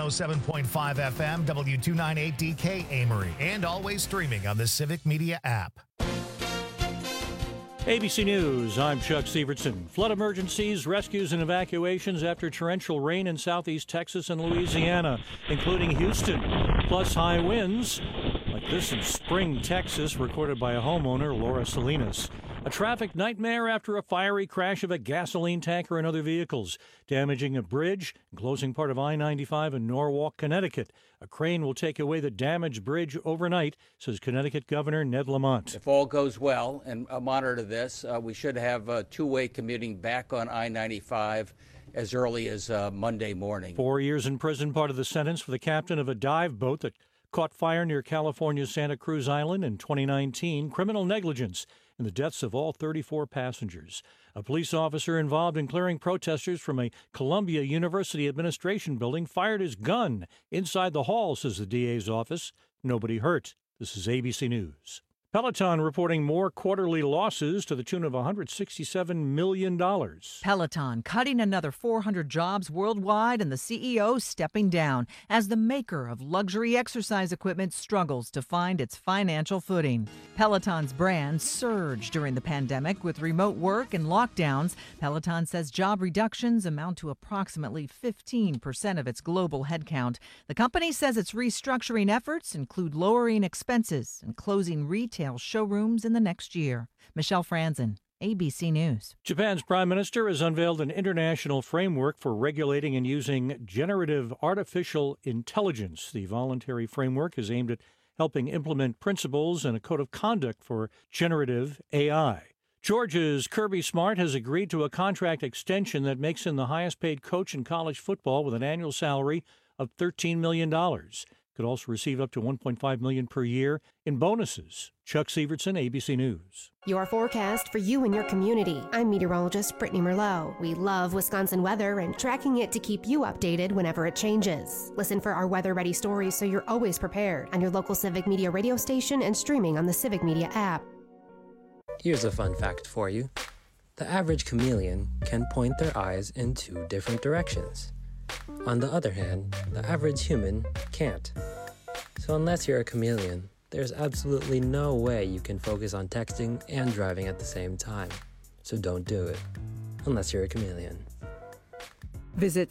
107.5 FM, W298DK Amory, and always streaming on the Civic Media app. ABC News, I'm Chuck Severson. Flood emergencies, rescues, and evacuations after torrential rain in southeast Texas and Louisiana, including Houston, plus high winds, like this in Spring, Texas, recorded by a homeowner, Laura Salinas. A traffic nightmare after a fiery crash of a gasoline tanker and other vehicles, damaging a bridge and closing part of I-95 in Norwalk, Connecticut. A crane will take away the damaged bridge overnight, says Connecticut Governor Ned Lamont. If all goes well, and monitor this, we should have two-way commuting back on I-95 as early as Monday morning. 4 years in prison, part of the sentence for the captain of a dive boat that caught fire near California's Santa Cruz Island in 2019. Criminal negligence in the deaths of all 34 passengers. A police officer involved in clearing protesters from a Columbia University administration building fired his gun inside the hall, says the DA's office. Nobody hurt. This is ABC News. Peloton reporting more quarterly losses to the tune of $167 million. Peloton cutting another 400 jobs worldwide and the CEO stepping down as the maker of luxury exercise equipment struggles to find its financial footing. Peloton's brand surged during the pandemic with remote work and lockdowns. Peloton says job reductions amount to approximately 15% of its global headcount. The company says its restructuring efforts include lowering expenses and closing retail showrooms in the next year. Michelle Franzen, ABC News. Japan's prime minister has unveiled an international framework for regulating and using generative artificial intelligence. The voluntary framework is aimed at helping implement principles and a code of conduct for generative AI. Georgia's Kirby Smart has agreed to a contract extension that makes him the highest-paid coach in college football with an annual salary of $13 million. Could also receive up to $1.5 million per year in bonuses. Chuck Severson, ABC News. Your forecast for you and your community. I'm meteorologist Brittany Merlot. We love Wisconsin weather and tracking it to keep you updated whenever it changes. Listen for our weather-ready stories so you're always prepared on your local Civic Media radio station and streaming on the Civic Media app. Here's a fun fact for you. The average chameleon can point their eyes in two different directions. On the other hand, the average human can't. So unless you're a chameleon, there's absolutely no way you can focus on texting and driving at the same time. So don't do it, unless you're a chameleon. Visit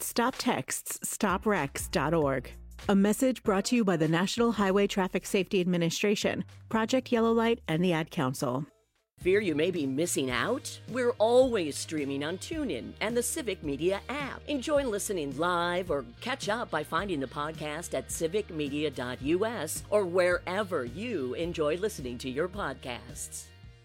StopTextsStopWrecks.org. A message brought to you by the National Highway Traffic Safety Administration, Project Yellow Light, and the Ad Council. Fear you may be missing out? We're always streaming on TuneIn and the Civic Media app. Enjoy listening live or catch up by finding the podcast at civicmedia.us or wherever you enjoy listening to your podcasts.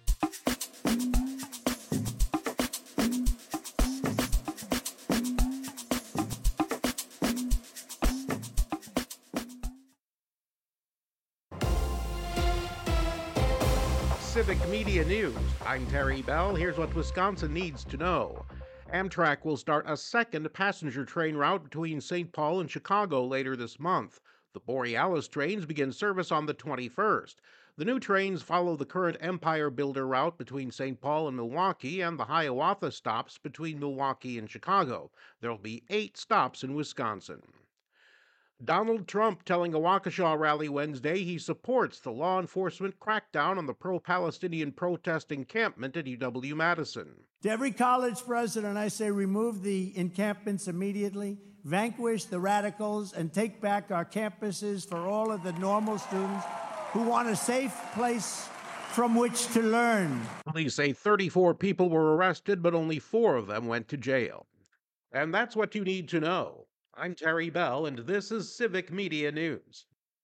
Civic Media News. I'm Terry Bell. Here's what Wisconsin needs to know. Amtrak will start a second passenger train route between St. Paul and Chicago later this month. The Borealis trains begin service on the 21st. The new trains follow the current Empire Builder route between St. Paul and Milwaukee and the Hiawatha stops between Milwaukee and Chicago. There will be 8 stops in Wisconsin. Donald Trump telling a Waukesha rally Wednesday he supports the law enforcement crackdown on the pro-Palestinian protest encampment at UW-Madison. To every college president, I say remove the encampments immediately, vanquish the radicals, and take back our campuses for all of the normal students who want a safe place from which to learn. Police say 34 people were arrested, but only 4 of them went to jail. And that's what you need to know. I'm Terry Bell, and this is Civic Media News.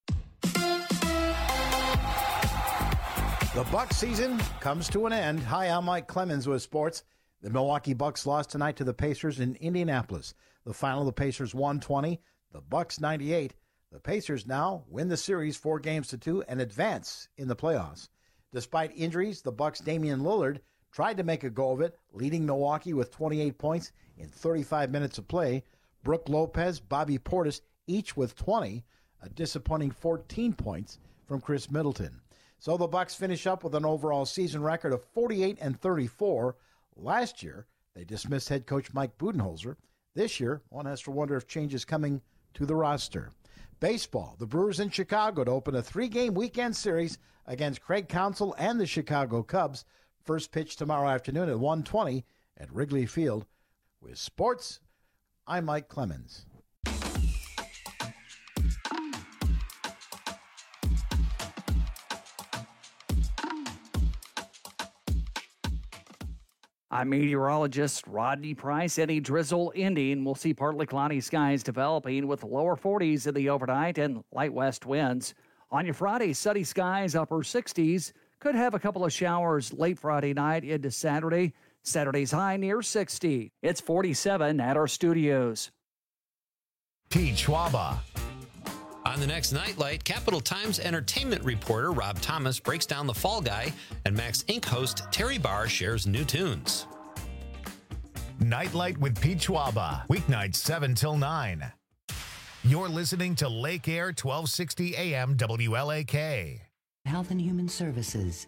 The Bucs season comes to an end. Hi, I'm Mike Clemens with sports. The Milwaukee Bucks lost tonight to the Pacers in Indianapolis. The final, the Pacers 120, the Bucks 98. The Pacers now win the series 4-2 and advance in the playoffs. Despite injuries, the Bucks' Damian Lillard tried to make a go of it, leading Milwaukee with 28 points in 35 minutes of play. Brook Lopez, Bobby Portis, each with 20, a disappointing 14 points from Chris Middleton. So the Bucks finish up with an overall season record of 48-34. Last year, they dismissed head coach Mike Budenholzer. This year, one has to wonder if change is coming to the roster. Baseball, the Brewers in Chicago to open a 3-game weekend series against Craig Counsell and the Chicago Cubs. First pitch tomorrow afternoon at 1:20 at Wrigley Field. With sports, I'm Mike Clemens. I'm meteorologist Rodney Price. Any drizzle ending. We'll see partly cloudy skies developing with lower 40s in the overnight and light west winds. On your Friday, sunny skies, upper 60s. Could have a couple of showers late Friday night into Saturday. Saturday's high near 60. It's 47 at our studios. Pete Schwaba. On the next Nightlight, Capital Times entertainment reporter Rob Thomas breaks down The Fall Guy, and Max Inc. host Terry Barr shares new tunes. Nightlight with Pete Schwaba, weeknights 7 till 9. You're listening to Lake Air 1260 AM WLAK. Health and Human Services.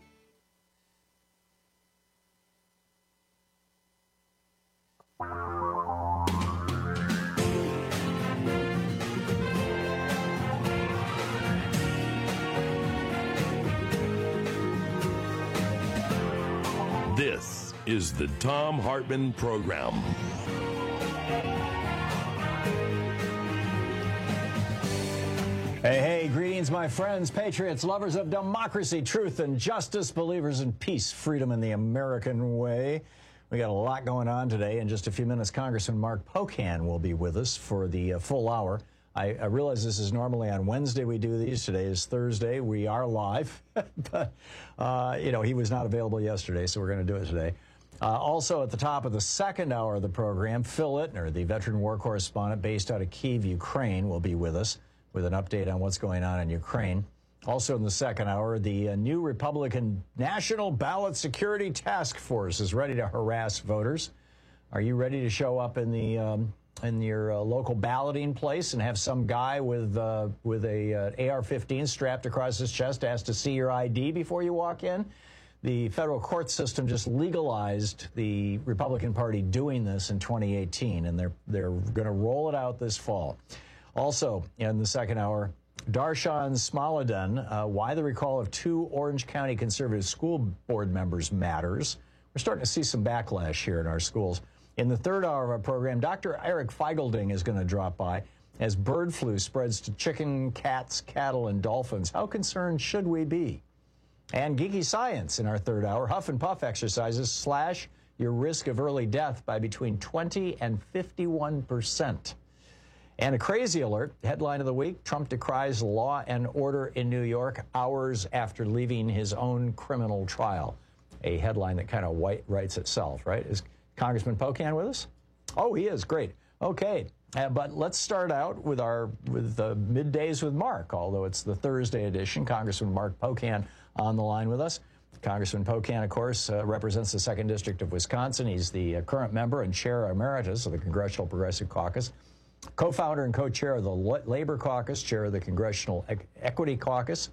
This is the Thom Hartmann Program. Hey, greetings, my friends, patriots, lovers of democracy, truth, and justice, believers in peace, freedom, and the American way. We got a lot going on today. In just a few minutes, Congressman Mark Pocan will be with us for the full hour. I realize this is normally on Wednesday we do these. Today is Thursday. We are live. But, he was not available yesterday, so we're going to do it today. Also at the top of the second hour of the program, Phil Ittner, the veteran war correspondent based out of Kyiv, Ukraine, will be with us with an update on what's going on in Ukraine. Also in the second hour, the new Republican National Ballot Security Task Force is ready to harass voters. Are you ready to show up in your local balloting place and have some guy with a AR-15 strapped across his chest ask to see your ID before you walk in? The federal court system just legalized the Republican Party doing this in 2018, and they're going to roll it out this fall. Also, in the second hour, Darshan Smaladen, why the recall of 2 Orange County conservative school board members matters. We're starting to see some backlash here in our schools. In the third hour of our program, Dr. Eric Feigelding is going to drop by as bird flu spreads to chicken, cats, cattle, and dolphins. How concerned should we be? And geeky science in our third hour, huff and puff exercises slash your risk of early death by between 20 and 51%. And a crazy alert, headline of the week, Trump decries law and order in New York hours after leaving his own criminal trial. A headline that kind of writes itself, right? Is Congressman Pocan with us? Oh, he is. Great. Okay. But let's start out with the Middays with Mark, although it's the Thursday edition. Congressman Mark Pocan on the line with us. Congressman Pocan, of course, represents the 2nd District of Wisconsin. He's the current member and chair emeritus of the Congressional Progressive Caucus, co-founder and co-chair of the Labor Caucus, chair of the Congressional Equality Caucus.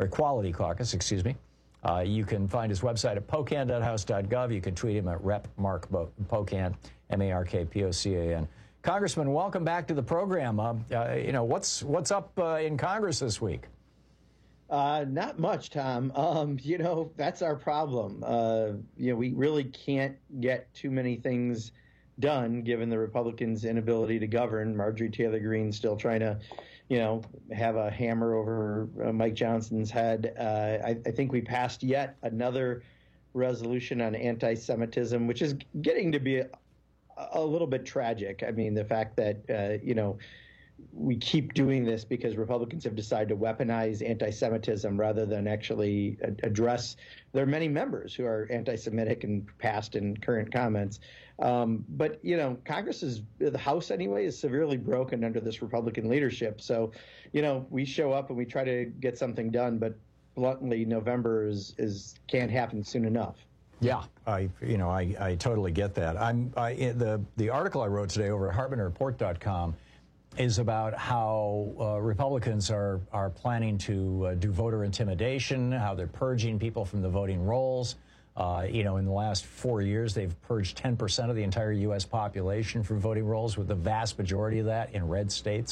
You can find his website at pocan.house.gov. You can tweet him at Rep. Mark Pocan, MarkPocan. Congressman, welcome back to the program. What's up in Congress this week? Not much, Tom. That's our problem. We really can't get too many things done given the Republicans' inability to govern. Marjorie Taylor Greene still trying to, have a hammer over Mike Johnson's head. I think we passed yet another resolution on anti-Semitism, which is getting to be a little bit tragic. I mean, the fact that, we keep doing this because Republicans have decided to weaponize anti-Semitism rather than actually address their many members who are anti-Semitic in past and current comments. But Congress the House anyway, is severely broken under this Republican leadership. So, we show up and we try to get something done, but bluntly, November can't happen soon enough. Yeah, I totally get that. The article I wrote today over at HartmannReport.com is about how Republicans are planning to do voter intimidation, how they're purging people from the voting rolls. In the last 4 years, they've purged 10% of the entire U.S. population from voting rolls, with the vast majority of that in red states.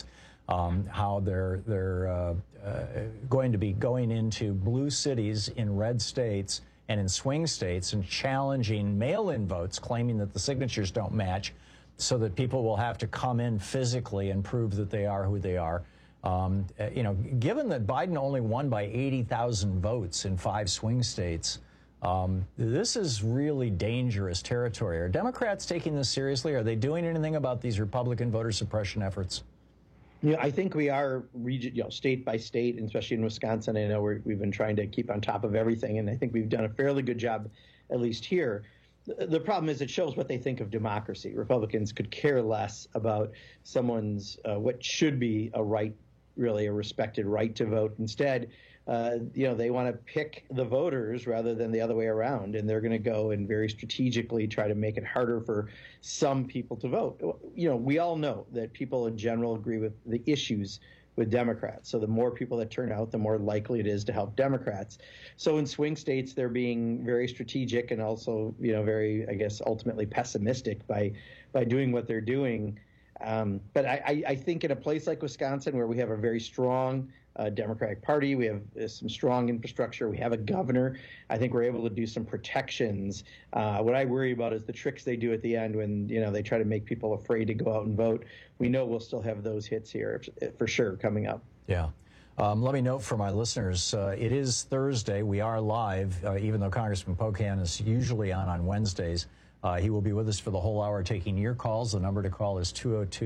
how they're going to be going into blue cities in red states and in swing states and challenging mail-in votes, claiming that the signatures don't match, so that people will have to come in physically and prove that they are who they are. Given that Biden only won by 80,000 votes in 5 swing states, this is really dangerous territory. Are Democrats taking this seriously? Are they doing anything about these Republican voter suppression efforts? Yeah, I think we are state by state, and especially in Wisconsin. I know we've been trying to keep on top of everything, and I think we've done a fairly good job, at least here. The problem is it shows what they think of democracy. Republicans could care less about someone's what should be a right, really a respected right to vote. Instead, they want to pick the voters rather than the other way around, and they're going to go and very strategically try to make it harder for some people to vote. We all know that people in general agree with the issues with Democrats. So the more people that turn out, the more likely it is to help Democrats. So in swing states, they're being very strategic and also, very, I guess, ultimately pessimistic by doing what they're doing. But I think in a place like Wisconsin, where we have a very strong Democratic Party, we have some strong infrastructure, we have a governor, I think we're able to do some protections. What I worry about is the tricks they do at the end when, they try to make people afraid to go out and vote. We know we'll still have those hits here for sure coming up. Yeah. Let me note for my listeners, it is Thursday. We are live, even though Congressman Pocan is usually on Wednesdays. He will be with us for the whole hour taking your calls. The number to call is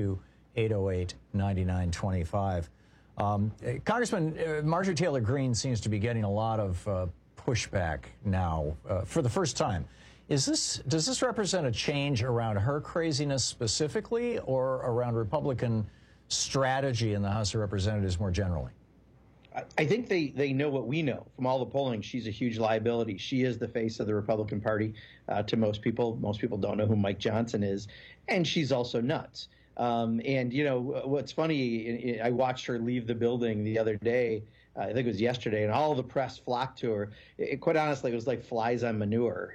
202-808-9925. Congressman Marjorie Taylor Greene seems to be getting a lot of pushback now for the first time. Does this represent a change around her craziness specifically, or around Republican strategy in the House of Representatives more generally? I think they know what we know from all the polling. She's a huge liability. She is the face of the Republican Party to most people. Most people don't know who Mike Johnson is, and she's also nuts. What's funny, I watched her leave the building the other day, I think it was yesterday, and all the press flocked to her. Quite honestly, it was like flies on manure.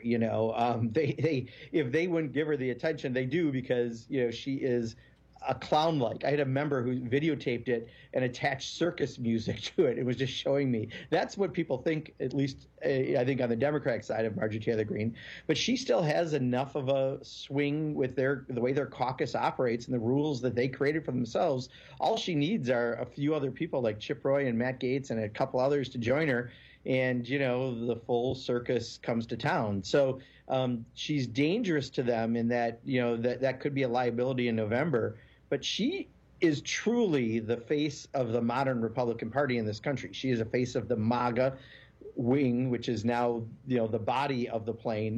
If they wouldn't give her the attention, they do, because, she is a clown-like. I had a member who videotaped it and attached circus music to it. It was just showing me. That's what people think, at least I think on the Democratic side of Marjorie Taylor Greene. But she still has enough of a swing with the way their caucus operates and the rules that they created for themselves. All she needs are a few other people like Chip Roy and Matt Gaetz and a couple others to join her. And, the full circus comes to town. So she's dangerous to them in that, that could be a liability in November. But she is truly the face of the modern Republican Party in this country. She is a face of the MAGA wing, which is now, the body of the plane.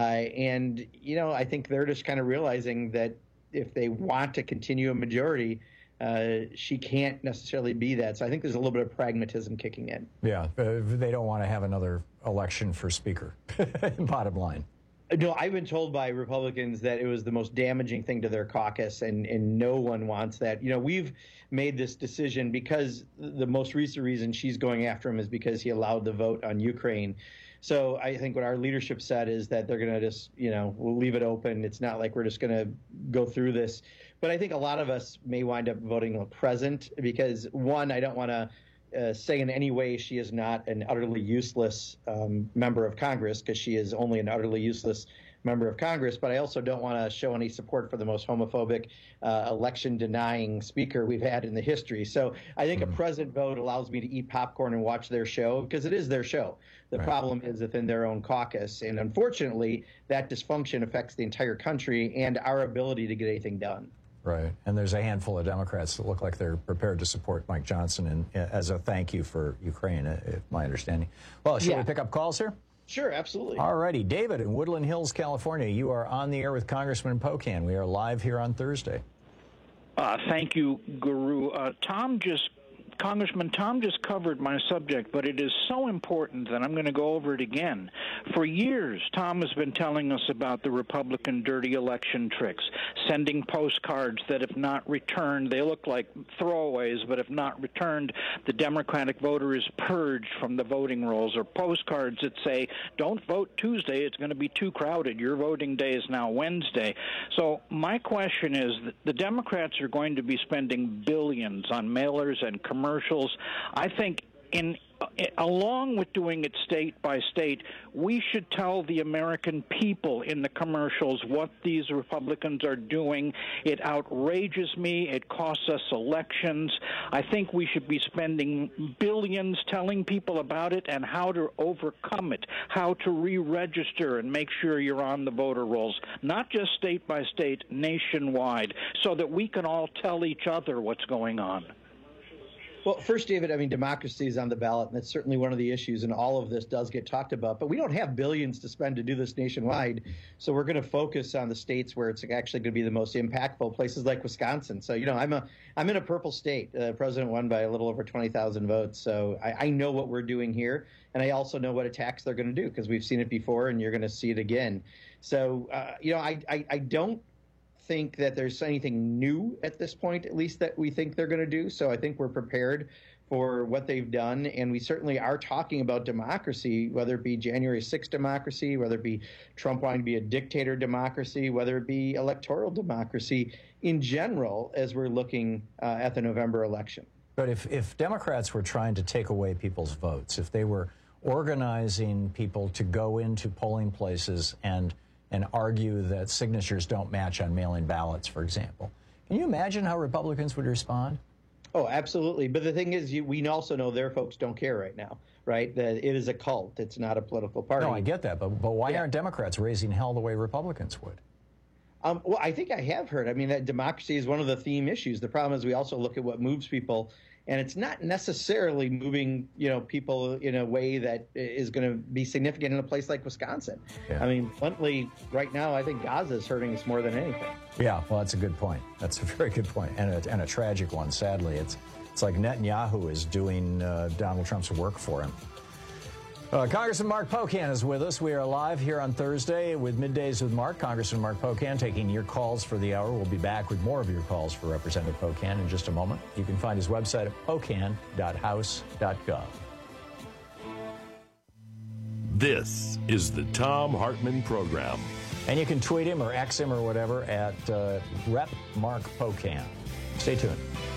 I think they're just kind of realizing that if they want to continue a majority, she can't necessarily be that. So I think there's a little bit of pragmatism kicking in. Yeah, they don't want to have another election for Speaker, bottom line. No, I've been told by Republicans that it was the most damaging thing to their caucus, and no one wants that. We've made this decision because the most recent reason she's going after him is because he allowed the vote on Ukraine. So I think what our leadership said is that they're going to just, we'll leave it open. It's not like we're just going to go through this. But I think a lot of us may wind up voting present because, one, I don't want to say in any way she is not an utterly useless member of Congress, because she is only an utterly useless member of Congress. But I also don't want to show any support for the most homophobic, election-denying speaker we've had in the history. So I think a present vote allows me to eat popcorn and watch their show, because it is their show. The problem is within their own caucus. And unfortunately, that dysfunction affects the entire country and our ability to get anything done. Right. And there's a handful of Democrats that look like they're prepared to support Mike Johnson as a thank you for Ukraine, if my understanding. Well, should we pick up calls here? Sure, absolutely. All righty. David in Woodland Hills, California, you are on the air with Congressman Pocan. We are live here on Thursday. Thank you, Guru. Tom just Congressman, Tom just covered my subject, but it is so important that I'm going to go over it again. For years, Tom has been telling us about the Republican dirty election tricks, sending postcards that if not returned, they look like throwaways, but if not returned, the Democratic voter is purged from the voting rolls, or postcards that say, don't vote Tuesday, it's going to be too crowded. Your voting day is now Wednesday. So my question is, the Democrats are going to be spending billions on mailers and commercials. I think along with doing it state by state, we should tell the American people in the commercials what these Republicans are doing. It outrages me. It costs us elections. I think we should be spending billions telling people about it and how to overcome it, how to re-register and make sure you're on the voter rolls, not just state by state, nationwide, so that we can all tell each other what's going on. Well, first, David, I mean, democracy is on the ballot, and that's certainly one of the issues, and all of this does get talked about. But we don't have billions to spend to do this nationwide, so we're going to focus on the states where it's actually going to be the most impactful, places like Wisconsin. So, you know, I'm in a purple state. The president won by a little over 20,000 votes, so I know what we're doing here, and I also know what attacks they're going to do because we've seen it before, and you're going to see it again. So, you know, I don't think that there's anything new at this point, at least, that we think they're going to do. So I think we're prepared for what they've done, and we certainly are talking about democracy, whether it be January 6th democracy, whether it be Trump wanting to be a dictator democracy, whether it be electoral democracy in general, as we're looking at the November election. But if Democrats were trying to take away people's votes, if they were organizing people to go into polling places and argue that signatures don't match on mail-in ballots, for example, can you imagine how Republicans would respond? Oh, absolutely. But the thing is, we also know their folks don't care right now, right? That it is a cult. It's not a political party. No, I get that. But why aren't Democrats raising hell the way Republicans would? Well, I think I have heard. I mean, that democracy is one of the theme issues. The problem is we also look at what moves people, and it's not necessarily moving, you know, people in a way that is going to be significant in a place like Wisconsin. Yeah. I mean, bluntly, right now, I think Gaza is hurting us more than anything. Yeah, well, that's a good point. That's a very good point, and a tragic one. Sadly, it's like Netanyahu is doing Donald Trump's work for him. Congressman Mark Pocan is with us. We are live here on Thursday with Middays with Mark. Congressman Mark Pocan taking your calls for the hour. We'll be back with more of your calls for Representative Pocan in just a moment. You can find his website at pocan.house.gov. This is the Thom Hartmann Program. And you can tweet him or X him or whatever at Rep. Mark Pocan. Stay tuned.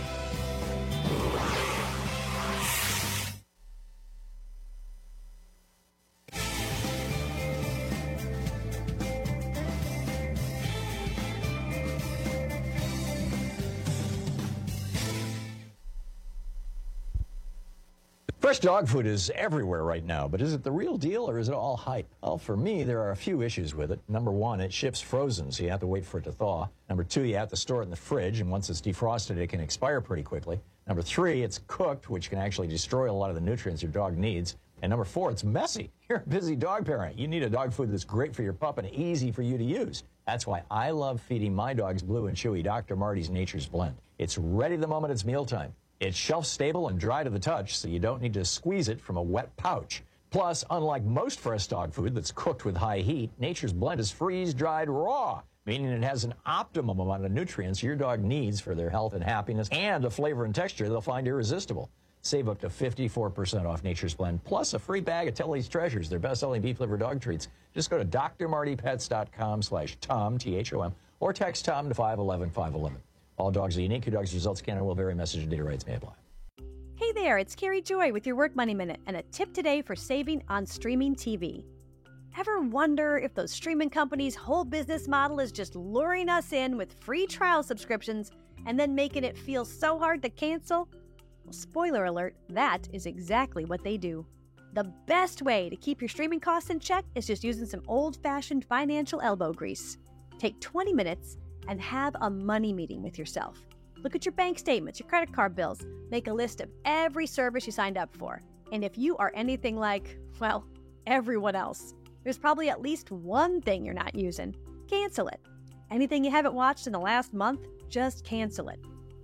Fresh dog food is everywhere right now, but is it the real deal or is it all hype? Well, for me, there are a few issues with it. Number one, it ships frozen, so you have to wait for it to thaw. Number two, you have to store it in the fridge, and once it's defrosted, it can expire pretty quickly. Number three, it's cooked, which can actually destroy a lot of the nutrients your dog needs. And number four, it's messy. You're a busy dog parent. You need a dog food that's great for your pup and easy for you to use. That's why I love feeding my dogs Blue and Chewy Dr. Marty's Nature's Blend. It's ready the moment it's mealtime. It's shelf-stable and dry to the touch, so you don't need to squeeze it from a wet pouch. Plus, unlike most fresh dog food that's cooked with high heat, Nature's Blend is freeze-dried raw, meaning it has an optimum amount of nutrients your dog needs for their health and happiness, and a flavor and texture they'll find irresistible. Save up to 54% off Nature's Blend, plus a free bag of Telly's Treasures, their best-selling beef-liver dog treats. Just go to drmartypets.com/Tom, T-H-O-M, or text Tom to 511-511. All dogs are unique. Your dog's results can and will vary. Message and data rates may apply. Hey there, it's Carrie Joy with your Work Money Minute and a tip today for saving on streaming TV. Ever wonder if those streaming companies' whole business model is just luring us in with free trial subscriptions and then making it feel so hard to cancel? Well, spoiler alert, that is exactly what they do. The best way to keep your streaming costs in check is just using some old-fashioned financial elbow grease. Take 20 minutes and have a money meeting with yourself. Look at your bank statements, your credit card bills. Make a list of every service you signed up for. And if you are anything like, well, everyone else, there's probably at least one thing you're not using. Cancel it. Anything you haven't watched in the last month, just cancel it.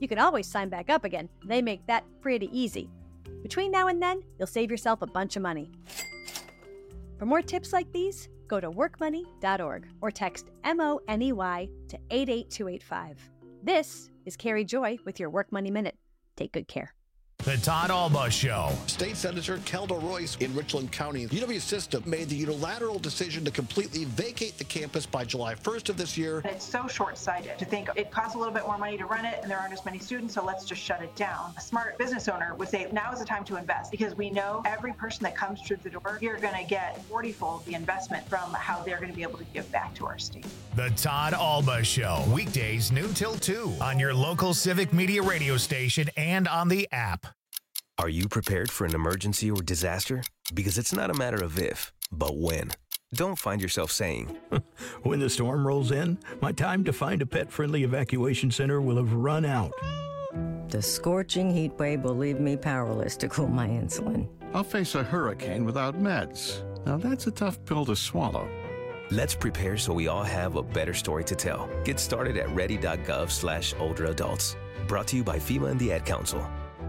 You can always sign back up again. They make that pretty easy. Between now and then, you'll save yourself a bunch of money. For more tips like these, go to workmoney.org or text MONEY to 88285. This is Carrie Joy with your Work Money Minute. Take good care. The Todd Alba Show. State Senator Kelda Royce in Richland County. UW System made the unilateral decision to completely vacate the campus by July 1st of this year. It's so short-sighted to think it costs a little bit more money to run it and there aren't as many students, so let's just shut it down. A smart business owner would say now is the time to invest because we know every person that comes through the door, you're going to get 40-fold the investment from how they're going to be able to give back to our state. The Todd Alba Show. Weekdays noon till 2 on your local Civic Media radio station and on the app. Are you prepared for an emergency or disaster? Because it's not a matter of if, but when. Don't find yourself saying, when the storm rolls in, my time to find a pet-friendly evacuation center will have run out. The scorching heat wave will leave me powerless to cool my insulin. I'll face a hurricane without meds. Now that's a tough pill to swallow. Let's prepare so we all have a better story to tell. Get started at ready.gov/older adults. Brought to you by FEMA and the Ad Council.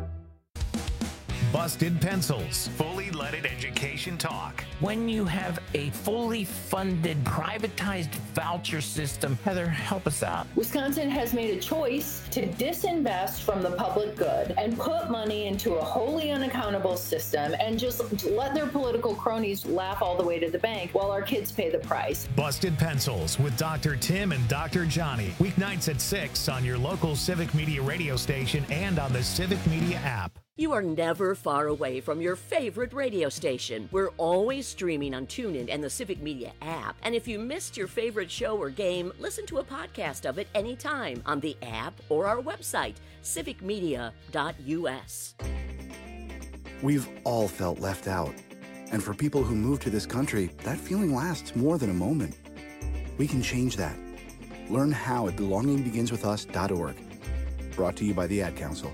Busted Pencils. Fully leaded education talk. When you have a fully funded, privatized voucher system, Heather, help us out. Wisconsin has made a choice to disinvest from the public good and put money into a wholly unaccountable system and just let their political cronies laugh all the way to the bank while our kids pay the price. Busted Pencils with Dr. Tim and Dr. Johnny. Weeknights at 6 on your local Civic Media radio station and on the Civic Media app. You are never far away from your favorite radio station. We're always streaming on TuneIn and the Civic Media app. And if you missed your favorite show or game, listen to a podcast of it anytime on the app or our website, civicmedia.us. We've all felt left out. And for people who move to this country, that feeling lasts more than a moment. We can change that. Learn how at belongingbeginswithus.org. Brought to you by the Ad Council.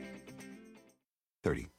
30.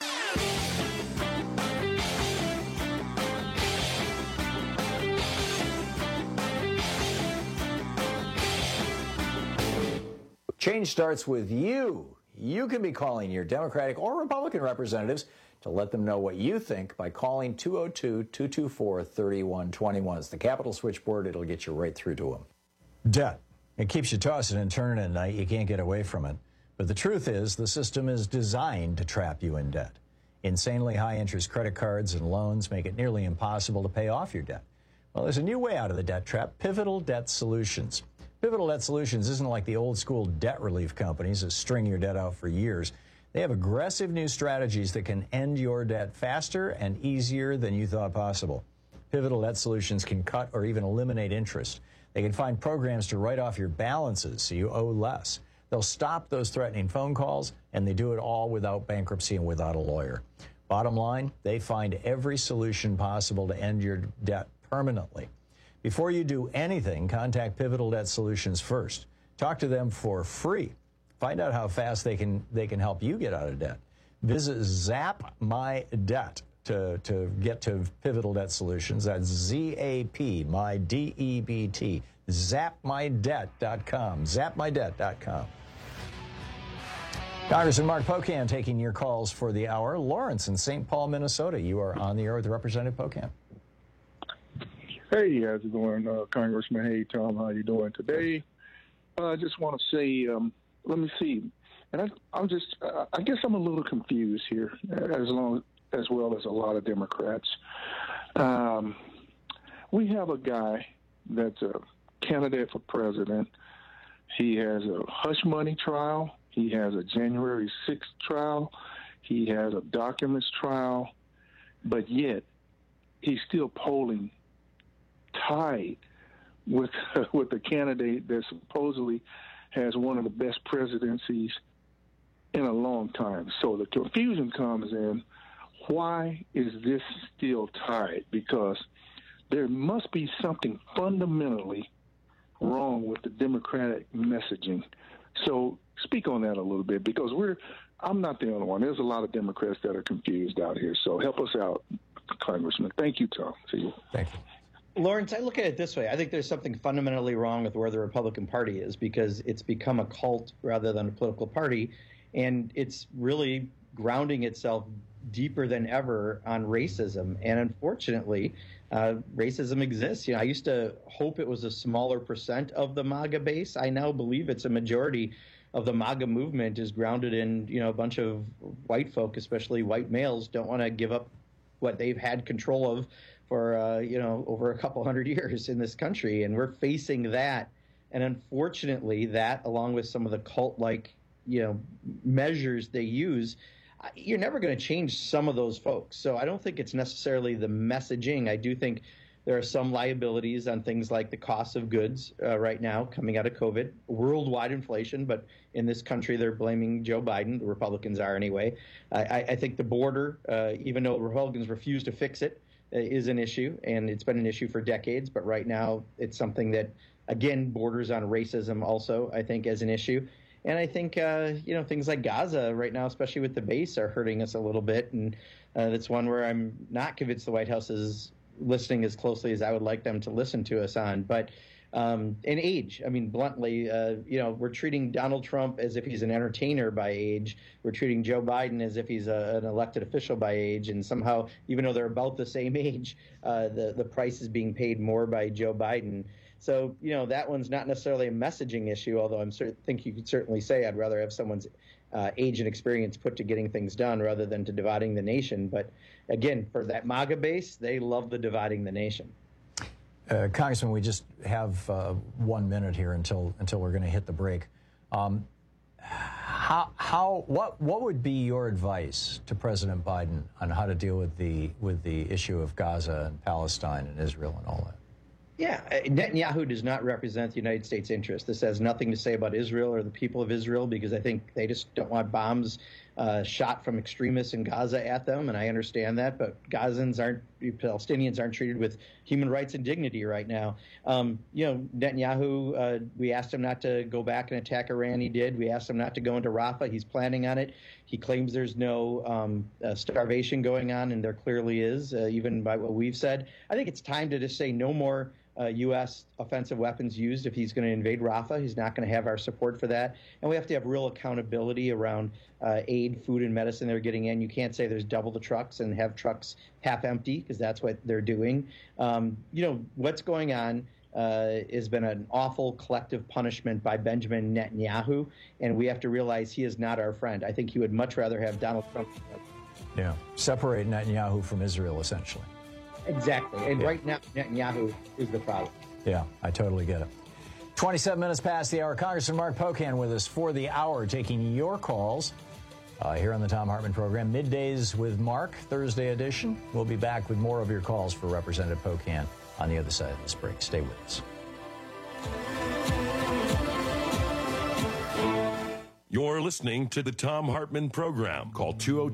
Change starts with you. You can be calling your Democratic or Republican representatives to let them know what you think by calling 202-224-3121. It's the Capitol switchboard. It'll get you right through to them. Debt. It keeps you tossing and turning at night. You can't get away from it. But the truth is, the system is designed to trap you in debt. Insanely high-interest credit cards and loans make it nearly impossible to pay off your debt. Well, there's a new way out of the debt trap, Pivotal Debt Solutions. Pivotal Debt Solutions isn't like the old-school debt relief companies that string your debt out for years. They have aggressive new strategies that can end your debt faster and easier than you thought possible. Pivotal Debt Solutions can cut or even eliminate interest. They can find programs to write off your balances so you owe less. They'll stop those threatening phone calls, and they do it all without bankruptcy and without a lawyer. Bottom line, they find every solution possible to end your debt permanently. Before you do anything, contact Pivotal Debt Solutions first. Talk to them for free. Find out how fast they can help you get out of debt. Visit Zap My Debt to get to Pivotal Debt Solutions. That's Z-A-P, my D-E-B-T, zapmydebt.com, zapmydebt.com. Congressman Mark Pocan taking your calls for the hour. Lawrence in St. Paul, Minnesota. You are on the air with Representative Pocan. Hey, how's it going, Congressman? Hey, Tom, how you doing today? I just want to say, let me see. And I guess I'm a little confused here, as well as a lot of Democrats. We have a guy that's a candidate for president. He has a hush money trial. He has a January 6th trial. He has a documents trial. But yet, he's still polling tied with the candidate that supposedly has one of the best presidencies in a long time. So the confusion comes in, why is this still tied? Because there must be something fundamentally wrong with the Democratic messaging. So speak on that a little bit, because I'm not the only one. There's a lot of Democrats that are confused out here. So help us out, Congressman. Thank you, Tom. See you. Thank you. Lawrence, I look at it this way. I think there's something fundamentally wrong with where the Republican Party is, because it's become a cult rather than a political party, and it's really grounding itself deeper than ever on racism. And unfortunately, racism exists. I used to hope it was a smaller percent of the MAGA base. I now believe it's a majority of the MAGA movement is grounded in, a bunch of white folk, especially white males, don't want to give up what they've had control of for, over a couple hundred years in this country. And we're facing that. And unfortunately, that, along with some of the cult-like, measures they use, you're never going to change some of those folks. So I don't think it's necessarily the messaging. I do think there are some liabilities on things like the cost of goods right now coming out of COVID, worldwide inflation, but in this country they're blaming Joe Biden. The Republicans are anyway. I think the border, even though Republicans refuse to fix it, is an issue, and it's been an issue for decades. But right now it's something that, again, borders on racism also, I think, as an issue. And I think, things like Gaza right now, especially with the base, are hurting us a little bit. And that's one where I'm not convinced the White House is listening as closely as I would like them to listen to us on. But in age, bluntly, we're treating Donald Trump as if he's an entertainer by age. We're treating Joe Biden as if he's an elected official by age. And somehow, even though they're about the same age, the price is being paid more by Joe Biden. So, that one's not necessarily a messaging issue, although think you could certainly say I'd rather have someone's age and experience put to getting things done rather than to dividing the nation. But again, for that MAGA base, they love the dividing the nation. Congressman, we just have 1 minute here until we're going to hit the break. What would be your advice to President Biden on how to deal with the issue of Gaza and Palestine and Israel and all that? Yeah, Netanyahu does not represent the United States' interest. This has nothing to say about Israel or the people of Israel, because I think they just don't want bombs shot from extremists in Gaza at them, and I understand that. But Palestinians aren't treated with human rights and dignity right now. Netanyahu, we asked him not to go back and attack Iran. He did. We asked him not to go into Rafah. He's planning on it. He claims there's no starvation going on, and there clearly is, even by what we've said. I think it's time to just say no more U.S. offensive weapons used if he's going to invade Rafah. He's not going to have our support for that. And we have to have real accountability around aid, food, and medicine they're getting in. You can't say there's double the trucks and have trucks half empty, because that's what they're doing. What's going on has been an awful collective punishment by Benjamin Netanyahu, and we have to realize he is not our friend. I think he would much rather have Donald Trump. Yeah, separate Netanyahu from Israel, essentially. Exactly. And right now, Netanyahu is the problem. Yeah, I totally get it. 27 minutes past the hour. Congressman Mark Pocan with us for the hour, taking your calls here on the Thom Hartmann program. Middays with Mark, Thursday edition. We'll be back with more of your calls for Representative Pocan on the other side of this break. Stay with us. You're listening to the Thom Hartmann program. Call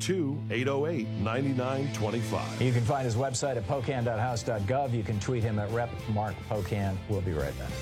202-808-9925. You can find his website at pocan.house.gov. You can tweet him at Rep. Mark Pocan. We'll be right back.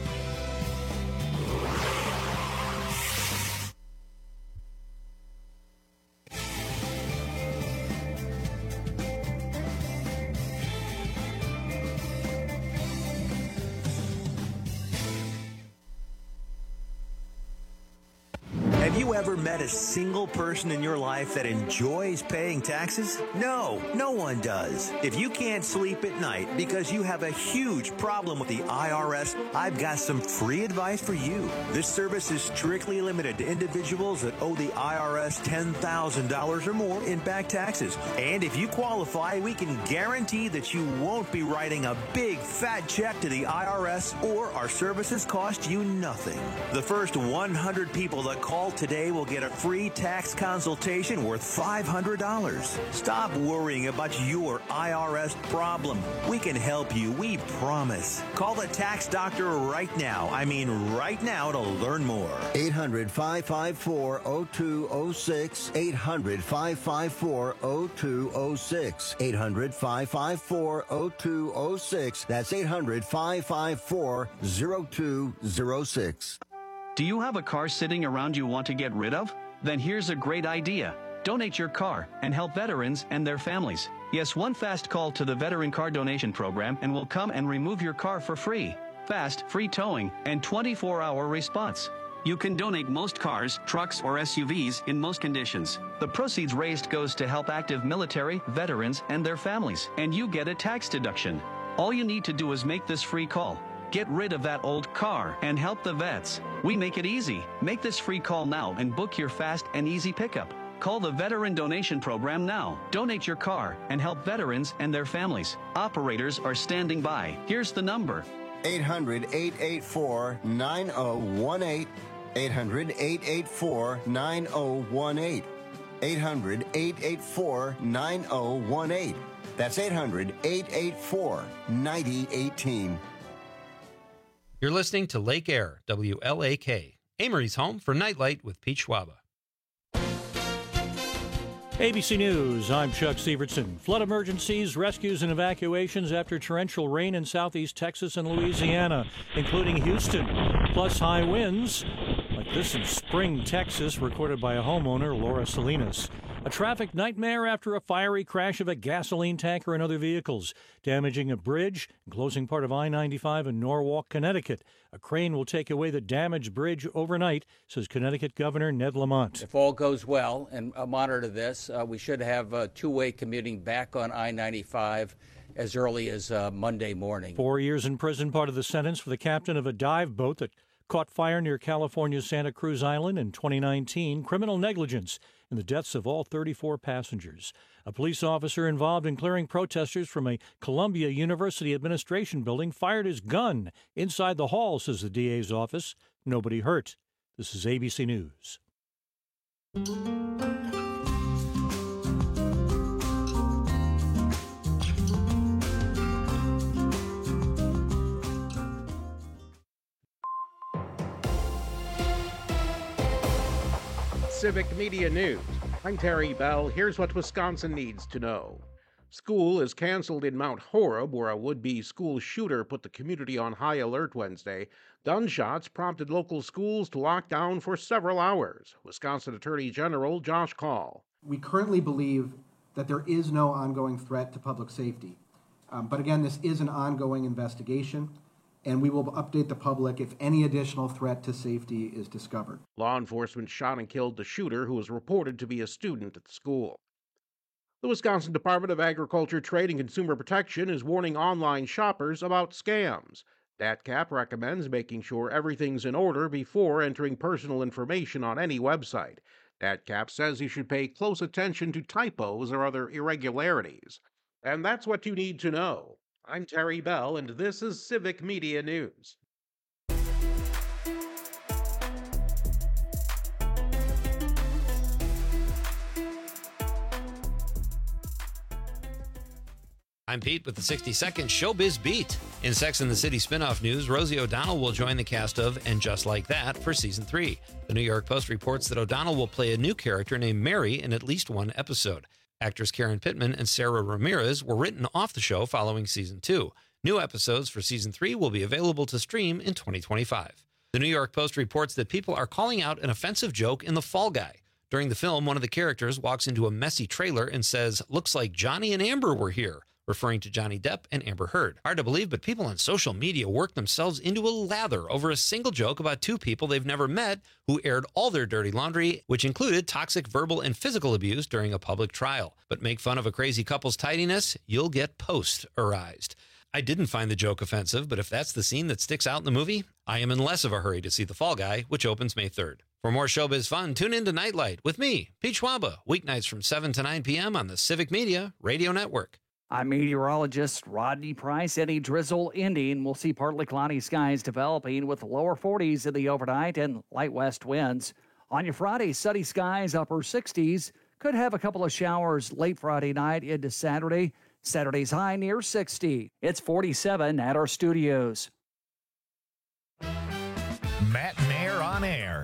Have you ever met a single person in your life that enjoys paying taxes? No, no one does. If you can't sleep at night because you have a huge problem with the IRS, I've got some free advice for you. This service is strictly limited to individuals that owe the IRS $10,000 or more in back taxes. And if you qualify, we can guarantee that you won't be writing a big fat check to the IRS, or our services cost you nothing. The first 100 people that call today will get a free tax consultation worth $500. Stop worrying about your IRS problem. We can help you, we promise. Call the tax doctor right now. I mean right now, to learn more. 800-554-0206. 800-554-0206. 800-554-0206. That's 800-554-0206. Do you have a car sitting around you want to get rid of? Then here's a great idea. Donate your car and help veterans and their families. Yes, one fast call to the Veteran Car Donation Program and we'll come and remove your car for free. Fast, free towing, and 24-hour response. You can donate most cars, trucks, or SUVs in most conditions. The proceeds raised goes to help active military, veterans, and their families, and you get a tax deduction. All you need to do is make this free call. Get rid of that old car and help the vets. We make it easy. Make this free call now and book your fast and easy pickup. Call the Veteran Donation Program now. Donate your car and help veterans and their families. Operators are standing by. Here's the number. 800-884-9018. 800-884-9018. 800-884-9018. That's 800-884-9018. You're listening to Lake Air, WLAK, Amory's home for Nightlight with Pete Schwaba. ABC News, I'm Chuck Severson. Flood emergencies, rescues, and evacuations after torrential rain in southeast Texas and Louisiana, including Houston, plus high winds, like this in Spring, Texas, recorded by a homeowner, Laura Salinas. A traffic nightmare after a fiery crash of a gasoline tanker and other vehicles, damaging a bridge and closing part of I-95 in Norwalk, Connecticut. A crane will take away the damaged bridge overnight, says Connecticut Governor Ned Lamont. If all goes well, and monitor this, we should have two-way commuting back on I-95 as early as Monday morning. 4 years in prison, part of the sentence for the captain of a dive boat that caught fire near California's Santa Cruz Island in 2019. Criminal negligence in the deaths of all 34 passengers. A police officer involved in clearing protesters from a Columbia University administration building fired his gun inside the hall, says the DA's office. Nobody hurt. This is ABC News. Civic Media News. I'm Terry Bell. Here's what Wisconsin needs to know. School is canceled in Mount Horeb, where a would-be school shooter put the community on high alert Wednesday. Gunshots prompted local schools to lock down for several hours. Wisconsin Attorney General Josh Kaul. We currently believe that there is no ongoing threat to public safety. But again, this is an ongoing investigation, and we will update the public if any additional threat to safety is discovered. Law enforcement shot and killed the shooter, who was reported to be a student at the school. The Wisconsin Department of Agriculture, Trade, and Consumer Protection is warning online shoppers about scams. DATCAP recommends making sure everything's in order before entering personal information on any website. DATCAP says you should pay close attention to typos or other irregularities. And that's what you need to know. I'm Terry Bell, and this is Civic Media News. I'm Pete with the 60-second Showbiz Beat. In Sex and the City spinoff news, Rosie O'Donnell will join the cast of And Just Like That for Season 3. The New York Post reports that O'Donnell will play a new character named Mary in at least one episode. Actors Karen Pittman and Sarah Ramirez were written off the show following Season 2. New episodes for Season 3 will be available to stream in 2025. The New York Post reports that people are calling out an offensive joke in The Fall Guy. During the film, one of the characters walks into a messy trailer and says, "Looks like Johnny and Amber were here," referring to Johnny Depp and Amber Heard. Hard to believe, but people on social media work themselves into a lather over a single joke about two people they've never met who aired all their dirty laundry, which included toxic verbal and physical abuse during a public trial. But make fun of a crazy couple's tidiness, you'll get posterized. I didn't find the joke offensive, but if that's the scene that sticks out in the movie, I am in less of a hurry to see The Fall Guy, which opens May 3rd. For more showbiz fun, tune in to Nightlight with me, Pete Schwaba, weeknights from 7 to 9 p.m. on the Civic Media Radio Network. I'm meteorologist Rodney Price. Any drizzle ending. We'll see partly cloudy skies developing with lower 40s in the overnight and light west winds. On your Friday, sunny skies, upper 60s. Could have a couple of showers late Friday night into Saturday. Saturday's high near 60. It's 47 at our studios. Matt Mayer on air.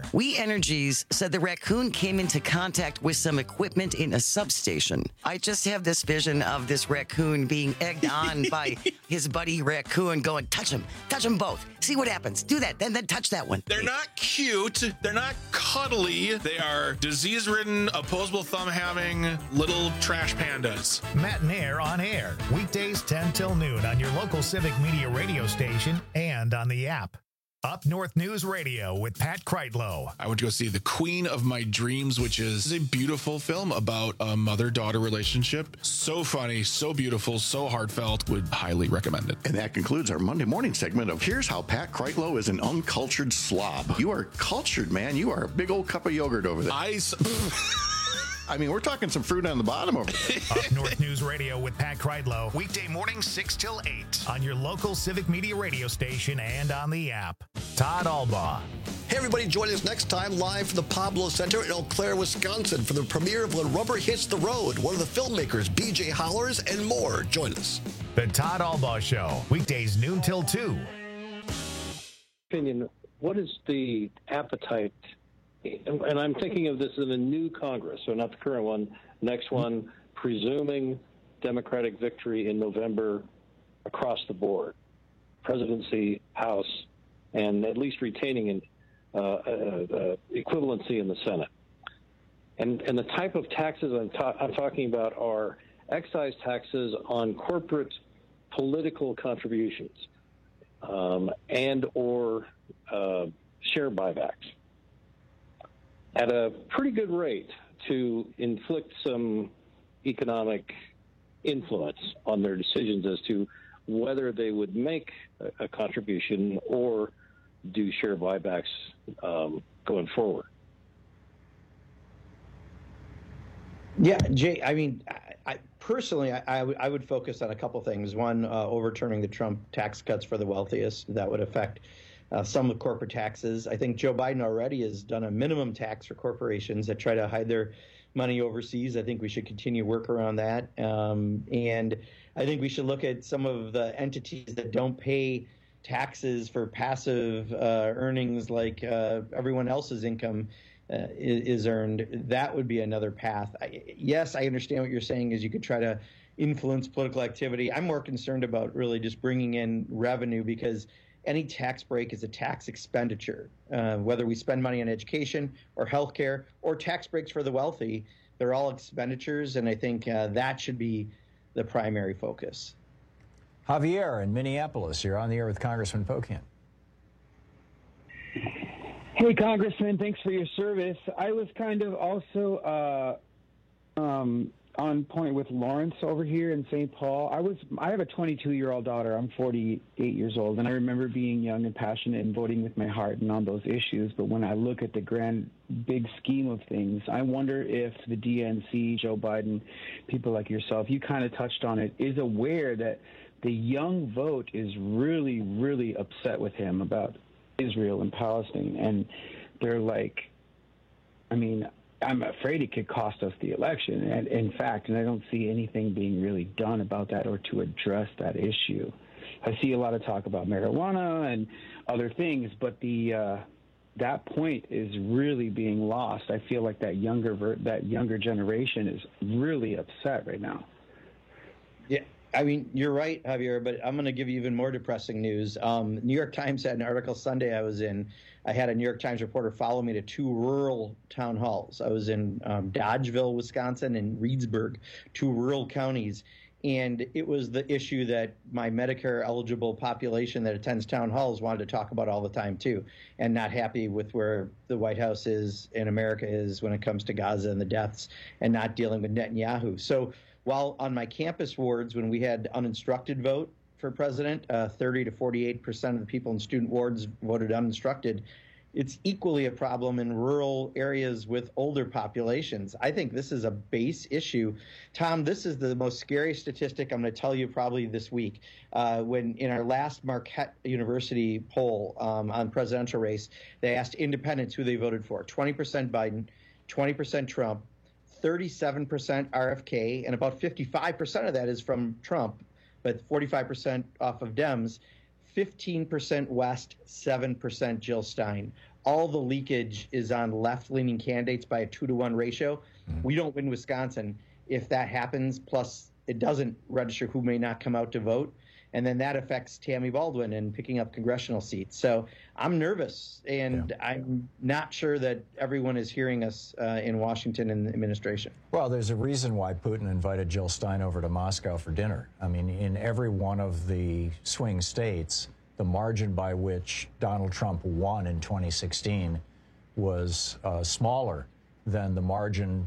We Energies said the raccoon came into contact with some equipment in a substation. I just have this vision of this raccoon being egged on by his buddy raccoon going, touch them both. See what happens. Do that, then touch that one. They're not cute. They're not cuddly. They are disease-ridden, opposable thumb-having little trash pandas. Matt and Air on air. Weekdays 10 till noon on your local Civic Media radio station and on the app. Up North News Radio with Pat Kreitlow. I went to go see The Queen of My Dreams, which is a beautiful film about a mother-daughter relationship. So funny, so beautiful, so heartfelt. Would highly recommend it. And that concludes our Monday morning segment of Here's How Pat Kreitlow is an Uncultured Slob. You are cultured, man. You are a big old cup of yogurt over there. I mean, we're talking some fruit on the bottom over there. Up North News Radio with Pat Kreitlow. Weekday mornings 6 till 8 on your local Civic Media radio station and on the app. Todd Albaugh. Hey, everybody, join us next time live from the Pablo Center in Eau Claire, Wisconsin for the premiere of When Rubber Hits the Road. One of the filmmakers, B.J. Hollers, and more. Join us. The Todd Albaugh Show. Weekdays noon till 2. Opinion, what is the appetite? And I'm thinking of this in a new Congress, so not the current one, next one, presuming Democratic victory in November across the board, presidency, House, and at least retaining equivalency in the Senate. And the type of taxes I'm talking about are excise taxes on corporate political contributions and or share buybacks at a pretty good rate to inflict some economic influence on their decisions as to whether they would make a contribution or do share buybacks going forward. Yeah, Jay, I mean, personally, I would focus on a couple things. One, overturning the Trump tax cuts for the wealthiest. That would affect some of corporate taxes. I think Joe Biden already has done a minimum tax for corporations that try to hide their money overseas. I think we should continue work around that. And I think we should look at some of the entities that don't pay taxes for passive earnings like everyone else's income is earned. That would be another path. Yes, I understand what you're saying is you could try to influence political activity. I'm more concerned about really just bringing in revenue because any tax break is a tax expenditure, whether we spend money on education or healthcare or tax breaks for the wealthy. They're all expenditures, and I think that should be the primary focus. Javier in Minneapolis, you're on the air with Congressman Pocan. Hey, Congressman, thanks for your service. I was kind of also on point with Lawrence over here in St. Paul. I have a 22-year-old daughter. I'm 48 years old, and I remember being young and passionate and voting with my heart and on those issues. But when I look at the grand, big scheme of things, I wonder if the DNC, Joe Biden, people like yourself, you kind of touched on it, is aware that the young vote is really, really upset with him about Israel and Palestine. And they're like, I mean, I'm afraid it could cost us the election. And in fact, and I don't see anything being really done about that or to address that issue. I see a lot of talk about marijuana and other things, but that point is really being lost. I feel like that younger generation is really upset right now. Yeah, I mean, you're right, Javier, but I'm going to give you even more depressing news. New York Times had an article Sunday I had a New York Times reporter follow me to 2 rural town halls. I was in Dodgeville, Wisconsin, and Reedsburg, 2 rural counties. And it was the issue that my Medicare-eligible population that attends town halls wanted to talk about all the time, too, and not happy with where the White House is and America is when it comes to Gaza and the deaths and not dealing with Netanyahu. So while on my campus wards, when we had uninstructed vote for president, 30 to 48% of the people in student wards voted uninstructed, it's equally a problem in rural areas with older populations. I think this is a base issue. Tom, this is the most scary statistic I'm going to tell you probably this week. When in our last Marquette University poll on presidential race, they asked independents who they voted for. 20% Biden, 20% Trump, 37% RFK, and about 55% of that is from Trump, but 45% off of Dems. 15% West, 7% Jill Stein. all the leakage is on left-leaning candidates by a 2-to-1 ratio. We don't win Wisconsin if that happens, plus it doesn't register who may not come out to vote. And then that affects Tammy Baldwin and picking up congressional seats. So I'm nervous, and I'm not sure that everyone is hearing us in Washington and the administration. Well, there's a reason why Putin invited Jill Stein over to Moscow for dinner. I mean, in every one of the swing states, the margin by which Donald Trump won in 2016 was smaller than the margin,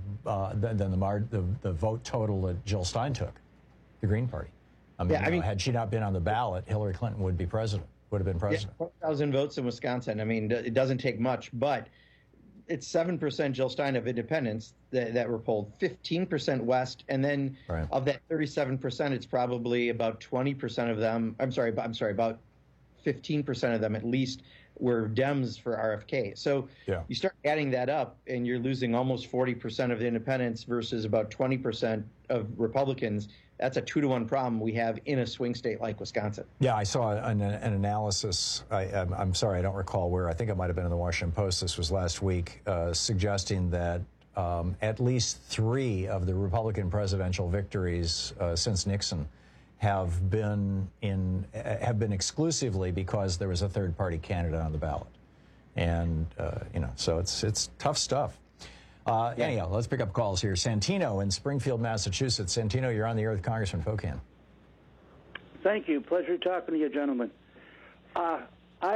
the vote total that Jill Stein took, the Green Party. I mean, had she not been on the ballot, Hillary Clinton would have been president. 4,000 votes in Wisconsin. I mean, it doesn't take much, but it's 7% Jill Stein of independents that were polled, 15% West, and then of that 37%, it's probably about 20% of them. About 15% of them at least were Dems for RFK. So you start adding that up, and you're losing almost 40% of the independents versus about 20% of Republicans. That's a 2-to-1 problem we have in a swing state like Wisconsin. Yeah, I saw an analysis. I'm sorry, I don't recall where. I think it might have been in the Washington Post. This was last week, suggesting that at least 3 of the Republican presidential victories since Nixon have been exclusively because there was a third-party candidate on the ballot, and so it's tough stuff. Anyhow, let's pick up calls here. Santino in Springfield, Massachusetts. Santino, you're on the air with Congressman Pocan. Thank you. Pleasure talking to you, gentlemen. I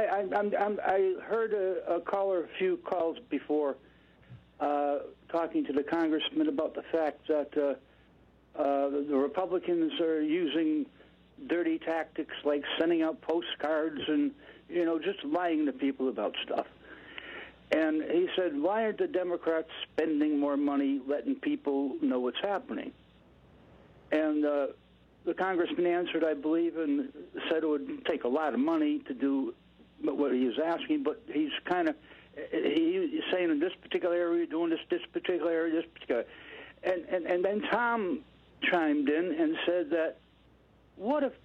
heard a caller a few calls before talking to the congressman about the fact that the Republicans are using dirty tactics like sending out postcards and, just lying to people about stuff. And he said, why aren't the Democrats spending more money letting people know what's happening? And the congressman answered, I believe, and said it would take a lot of money to do what he was asking, but he's saying in this particular area, doing this particular area, this particular. And then Tom chimed in and said that, what if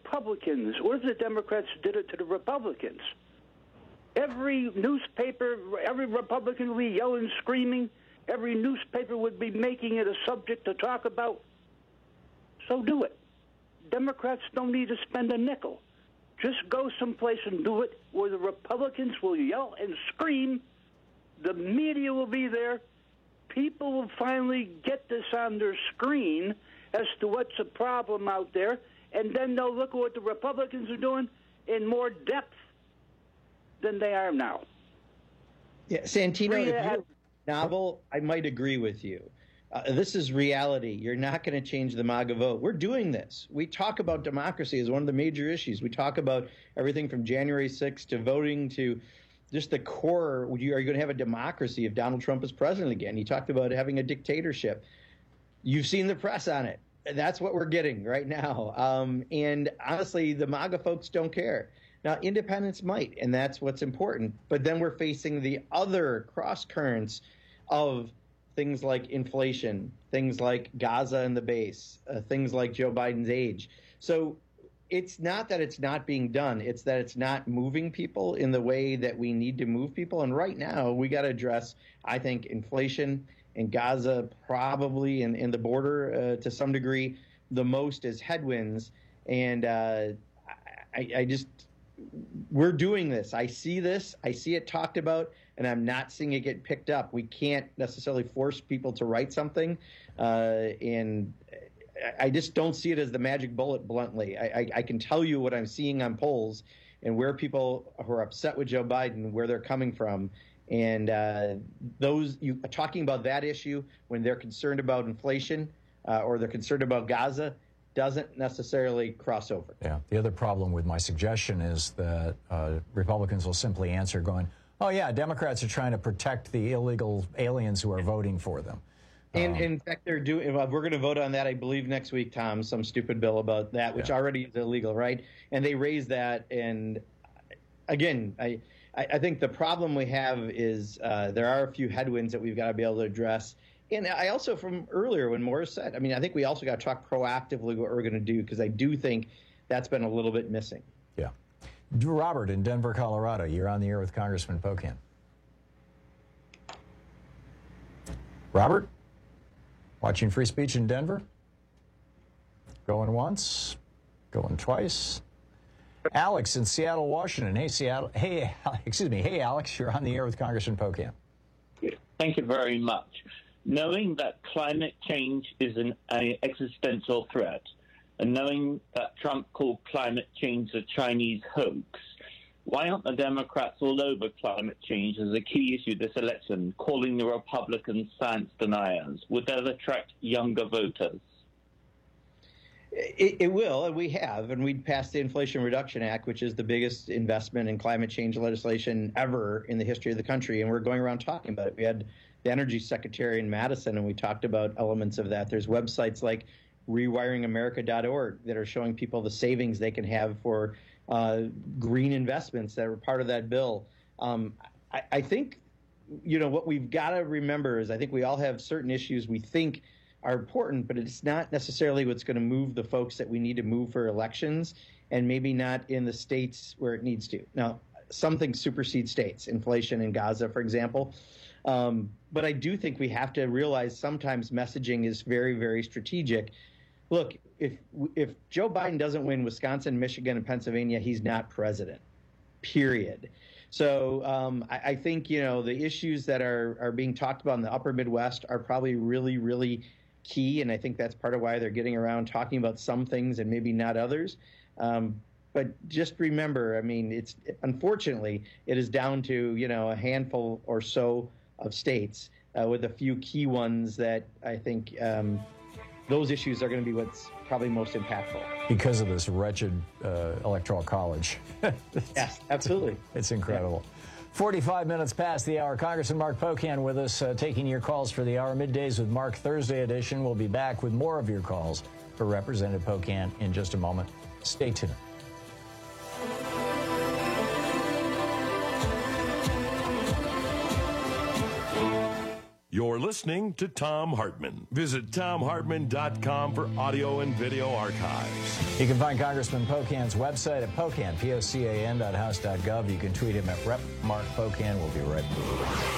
the Democrats did it to the Republicans? Every newspaper, every Republican would be yelling, screaming. Every newspaper would be making it a subject to talk about. So do it. Democrats don't need to spend a nickel. Just go someplace and do it where the Republicans will yell and scream. The media will be there. People will finally get this on their screen as to what's a problem out there, and then they'll look at what the Republicans are doing in more depth than they are now. Yeah, Santino, if you're novel, I might agree with you. This is reality. You're not going to change the MAGA vote. We're doing this. We talk about democracy as one of the major issues. We talk about everything from January 6th to voting to just the core. Are you going to have a democracy if Donald Trump is president again? He talked about having a dictatorship. You've seen the press on it. That's what we're getting right now. And honestly, the MAGA folks don't care. Now, independents might, and that's what's important. But then we're facing the other cross currents of things like inflation, things like Gaza and the base, things like Joe Biden's age. So it's not that it's not being done. It's that it's not moving people in the way that we need to move people. And right now, we got to address, I think, inflation and Gaza probably in the border to some degree the most as headwinds. And I just... We're doing this. I see this. I see it talked about, and I'm not seeing it get picked up. We can't necessarily force people to write something, and I just don't see it as the magic bullet, bluntly. I can tell you what I'm seeing on polls and where people who are upset with Joe Biden, where they're coming from. And you talking about that issue when they're concerned about inflation or they're concerned about Gaza, doesn't necessarily cross over. Yeah. The other problem with my suggestion is that Republicans will simply answer going, oh, yeah, Democrats are trying to protect the illegal aliens who are voting for them. And in fact, they're doing. We're going to vote on that, I believe, next week, Tom. Some stupid bill about that, which already is illegal, right? And they raised that. And again, I think the problem we have is there are a few headwinds that we've got to be able to address. And I also, from earlier when Morris said, I think we also got to talk proactively what we're going to do, because I do think that's been a little bit missing. Yeah. Robert in Denver, Colorado, you're on the air with Congressman Pocan. Robert, watching free speech in Denver? Going once, going twice. Alex in Seattle, Washington. Hey, Seattle. Hey, Alex, you're on the air with Congressman Pocan. Thank you very much. Knowing that climate change is an existential threat, and knowing that Trump called climate change a Chinese hoax, why aren't the Democrats all over climate change as a key issue this election, calling the Republicans science deniers? Would that attract younger voters? It will, and we have, and we passed the Inflation Reduction Act, which is the biggest investment in climate change legislation ever in the history of the country, and we're going around talking about it. We had the Energy Secretary in Madison, and we talked about elements of that. There's websites like rewiringamerica.org that are showing people the savings they can have for green investments that are part of that bill. I think, what we've got to remember is I think we all have certain issues we think are important, but it's not necessarily what's going to move the folks that we need to move for elections, and maybe not in the states where it needs to. Now, some things supersede states, inflation in Gaza, for example. But I do think we have to realize sometimes messaging is very, very strategic. Look, if Joe Biden doesn't win Wisconsin, Michigan, and Pennsylvania, he's not president, period. So I think, the issues that are being talked about in the upper Midwest are probably really, really key, and I think that's part of why they're getting around talking about some things and maybe not others. But just remember, unfortunately, it is down to, a handful or so of states with a few key ones that I think those issues are going to be what's probably most impactful. Because of this wretched electoral college. Yes, absolutely. It's incredible. Yeah. 45 minutes past the hour. Congressman Mark Pocan with us, taking your calls for the hour. Middays with Mark Thursday edition. We'll be back with more of your calls for Representative Pocan in just a moment. Stay tuned. You're listening to Thom Hartmann. Visit ThomHartmann.com for audio and video archives. You can find Congressman Pocan's website at Pocan, POCAN.house.gov. You can tweet him at Rep. Mark Pocan. We'll be right back.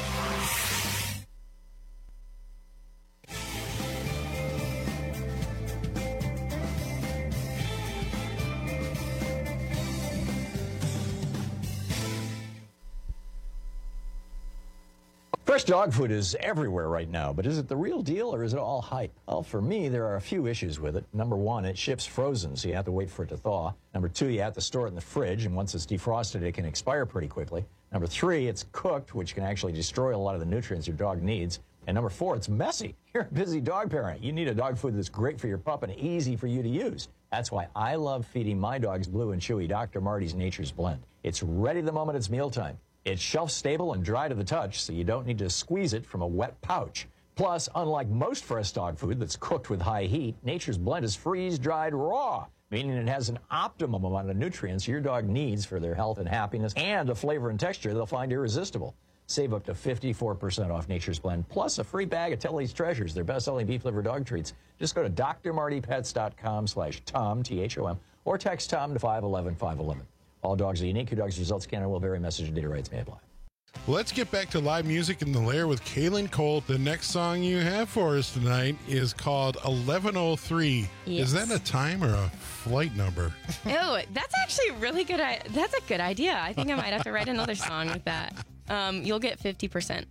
Fresh dog food is everywhere right now, but is it the real deal or is it all hype? Well, for me, there are a few issues with it. Number one, it ships frozen, so you have to wait for it to thaw. Number two, you have to store it in the fridge, and once it's defrosted, it can expire pretty quickly. Number three, it's cooked, which can actually destroy a lot of the nutrients your dog needs. And number four, it's messy. You're a busy dog parent. You need a dog food that's great for your pup and easy for you to use. That's why I love feeding my dogs Blue and Chewy Dr. Marty's Nature's Blend. It's ready the moment it's mealtime. It's shelf-stable and dry to the touch, so you don't need to squeeze it from a wet pouch. Plus, unlike most fresh dog food that's cooked with high heat, Nature's Blend is freeze-dried raw, meaning it has an optimum amount of nutrients your dog needs for their health and happiness, and a flavor and texture they'll find irresistible. Save up to 54% off Nature's Blend, plus a free bag of Telly's Treasures, their best-selling beef-liver dog treats. Just go to drmartypets.com/Tom, T-H-O-M, or text Tom to 511-511. All dogs are unique. Your dog's results can and will vary. Message and data rights may apply. Let's get back to live music in the Lair with Kaylin Colt. The next song you have for us tonight is called 1103. Yes. Is that a time or a flight number? Oh, that's actually really good. That's a good idea. I think I might have to write another song with that. You'll get 50%.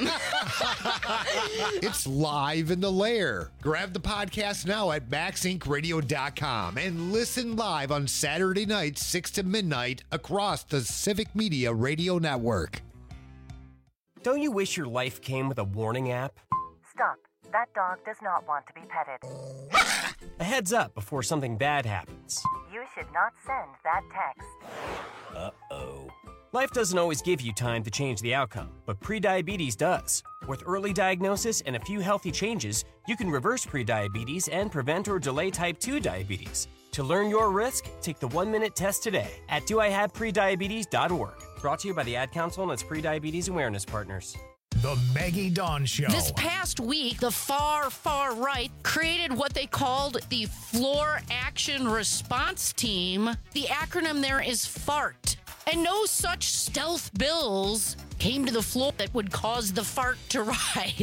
It's live in the Lair. Grab the podcast now at MaxIncRadio.com and listen live on Saturday nights, 6 to midnight, across the Civic Media Radio Network. Don't you wish your life came with a warning app? Stop. That dog does not want to be petted. A heads up before something bad happens. You should not send that text. Uh-oh. Life doesn't always give you time to change the outcome, but prediabetes does. With early diagnosis and a few healthy changes, you can reverse prediabetes and prevent or delay type 2 diabetes. To learn your risk, take the 1-minute test today at doihaveprediabetes.org. Brought to you by the Ad Council and its prediabetes awareness partners. The Maggie Dawn Show. This past week, the far right created what they called the Floor Action Response Team. The acronym there is FART. And no such stealth bills came to the floor that would cause the fart to rise.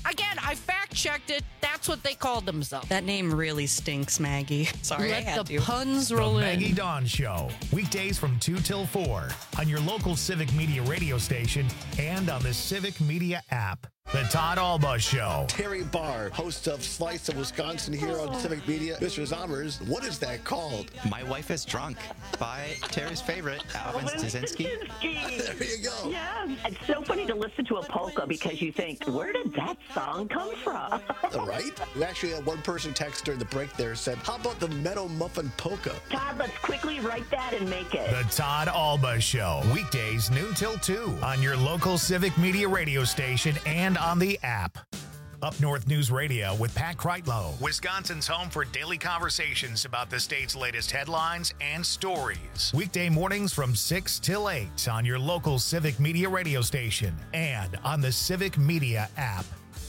Again, I fact-checked it. That's what they called themselves. That name really stinks, Maggie. Sorry, I Let had the to. puns roll in. Maggie Dawn Show, weekdays from 2 till 4 on your local Civic Media radio station and on the Civic Media app. The Todd Alba Show. Terry Barr, host of Slice of Wisconsin here on Civic Media. Mr. Zommers, what is that called? My Wife is Drunk by Terry's favorite, Alvin Stasinski. There you go. Yeah, it's so funny to listen to a polka because you think, where did that song come from? Right? We actually had one person text during the break there said, how about the Meadow Muffin Polka? Todd, let's quickly write that and make it. The Todd Alba Show, weekdays noon till 2 on your local Civic Media radio station and on the app. Up North News Radio with Pat Kreitlow, Wisconsin's home for daily conversations about the state's latest headlines and stories. Weekday mornings from 6 till 8 on your local Civic Media radio station and on the Civic Media app.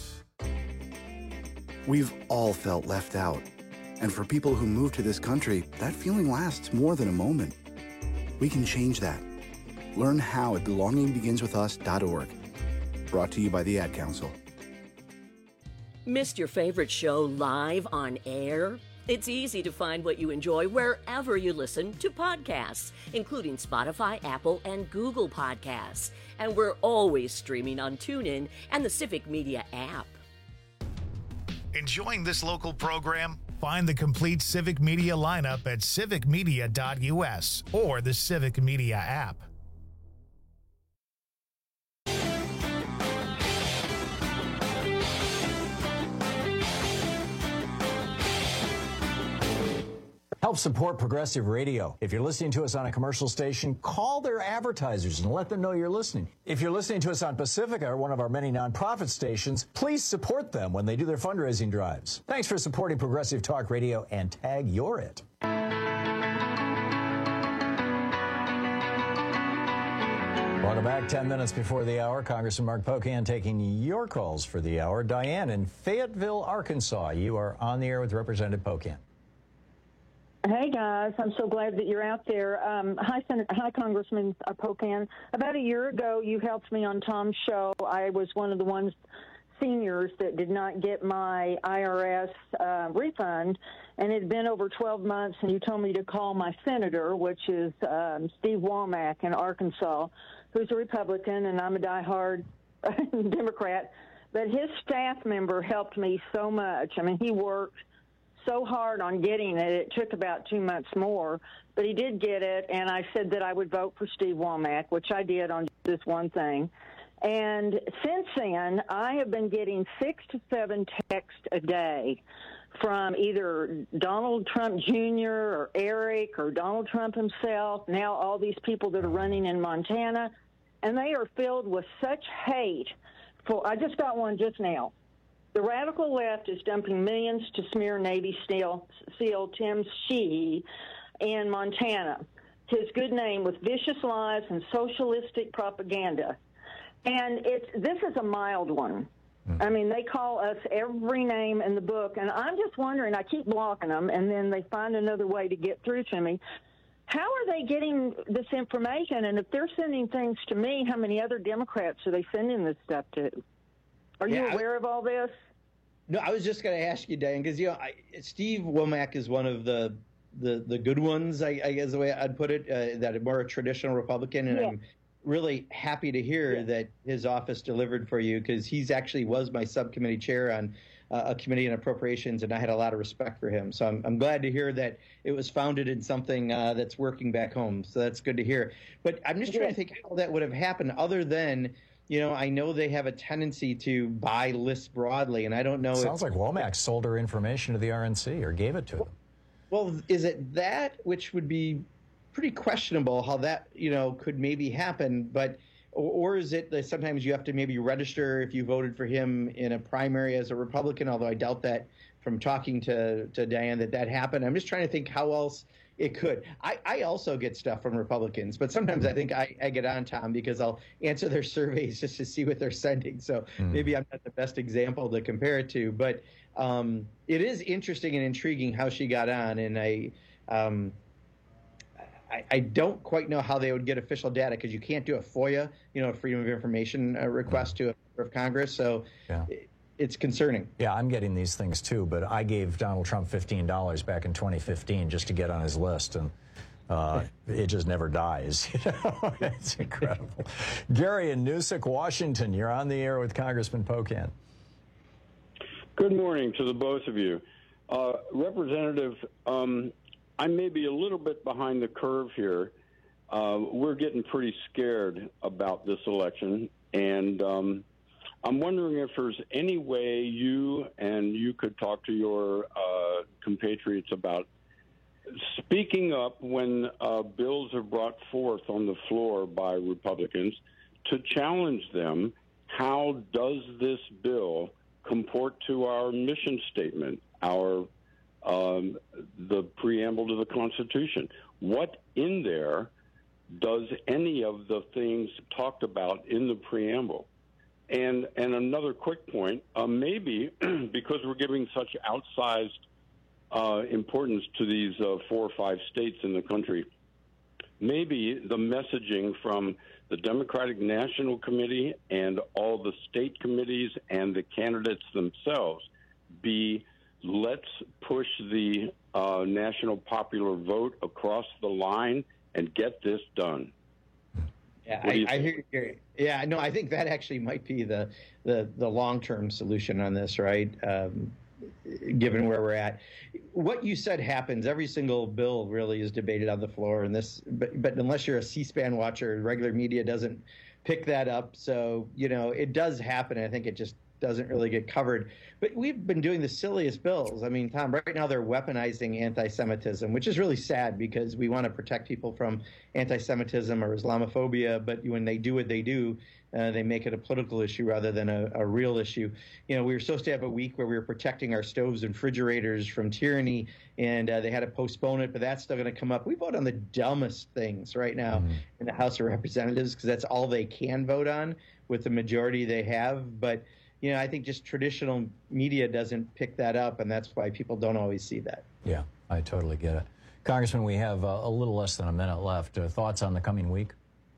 We've all felt left out. And for people who move to this country, that feeling lasts more than a moment. We can change that. Learn how at belongingbeginswithus.org. Brought to you by the Ad Council. Missed your favorite show live on air? It's easy to find what you enjoy wherever you listen to podcasts, including Spotify, Apple, and Google Podcasts. And we're always streaming on TuneIn and the Civic Media app. Enjoying this local program? Find the complete Civic Media lineup at civicmedia.us or the Civic Media app. Help support Progressive Radio. If you're listening to us on a commercial station, call their advertisers and let them know you're listening. If you're listening to us on Pacifica, or one of our many nonprofit stations, please support them when they do their fundraising drives. Thanks for supporting Progressive Talk Radio and tag you're it. Welcome back. 10 minutes before the hour, Congressman Mark Pocan taking your calls for the hour. Diane in Fayetteville, Arkansas, you are on the air with Representative Pocan. Hey, guys. I'm so glad that you're out there. Hi, Congressman Pocan. About a year ago, you helped me on Tom's show. I was one of the ones, seniors, that did not get my IRS refund, and it had been over 12 months, and you told me to call my senator, which is Steve Womack in Arkansas, who's a Republican, and I'm a diehard Democrat. But his staff member helped me so much. I mean, he worked so hard on getting it. It took about 2 months more, but he did get it, and I said that I would vote for Steve Womack, which I did on this one thing. And since then, I have been getting 6 to 7 texts a day from either Donald Trump Jr. or Eric or Donald Trump himself, now all these people that are running in Montana, and they are filled with such hate. I just got one just now. The radical left is dumping millions to smear Navy SEAL Tim Sheehy in Montana, his good name, with vicious lies and socialistic propaganda. And this is a mild one. I mean, they call us every name in the book, and I'm just wondering, I keep blocking them, and then they find another way to get through to me. How are they getting this information? And if they're sending things to me, how many other Democrats are they sending this stuff to? Are you aware of all this? No, I was just going to ask you, Dan, because Steve Womack is one of the good ones, I guess the way I'd put it, that are more a traditional Republican, and I'm really happy to hear that his office delivered for you, because he's actually was my subcommittee chair on a committee on appropriations, and I had a lot of respect for him. So I'm glad to hear that it was founded in something that's working back home. So that's good to hear. But I'm just trying to think how that would have happened other than, I know they have a tendency to buy lists broadly, and I don't know. Sounds like Womack sold her information to the RNC or gave it to them. Well, is it that, which would be pretty questionable how that, could maybe happen, but or is it that sometimes you have to maybe register if you voted for him in a primary as a Republican, although I doubt that from talking to Diane that happened. I'm just trying to think how else it could. I also get stuff from Republicans, but sometimes I think I get on, Tom, because I'll answer their surveys just to see what they're sending. So maybe I'm not the best example to compare it to, but it is interesting and intriguing how she got on, and I don't quite know how they would get official data, because you can't do a FOIA, a Freedom of Information request to a member of Congress. So it's concerning. Yeah, I'm getting these things too, but I gave Donald Trump $15 back in 2015 just to get on his list, and it just never dies. It's incredible. Gary in Noosick, Washington, you're on the air with Congressman Pocan. Good morning to the both of you. Representative, I may be a little bit behind the curve here. We're getting pretty scared about this election, and I'm wondering if there's any way you could talk to your compatriots about speaking up when bills are brought forth on the floor by Republicans to challenge them. How does this bill comport to our mission statement, the preamble to the Constitution? What in there does any of the things talked about in the preamble? And another quick point, maybe because we're giving such outsized importance to these 4 or 5 states in the country, maybe the messaging from the Democratic National Committee and all the state committees and the candidates themselves be, let's push the national popular vote across the line and get this done. Yeah, I hear you, Gary. Yeah, no, I think that actually might be the long-term solution on this, right? Given where we're at. What you said happens. Every single bill really is debated on the floor, and but unless you're a C-SPAN watcher, regular media doesn't pick that up. So, it does happen. I think it just doesn't really get covered. But we've been doing the silliest bills. I mean, Tom, right now they're weaponizing anti-Semitism, which is really sad because we want to protect people from anti-Semitism or Islamophobia. But when they do what they do, they make it a political issue rather than a real issue. We were supposed to have a week where we were protecting our stoves and refrigerators from tyranny, and they had to postpone it, but that's still going to come up. We vote on the dumbest things right now in the House of Representatives because that's all they can vote on with the majority they have. But I think just traditional media doesn't pick that up, and that's why people don't always see that. Yeah, I totally get it. Congressman, we have a little less than a minute left. Thoughts on the coming week?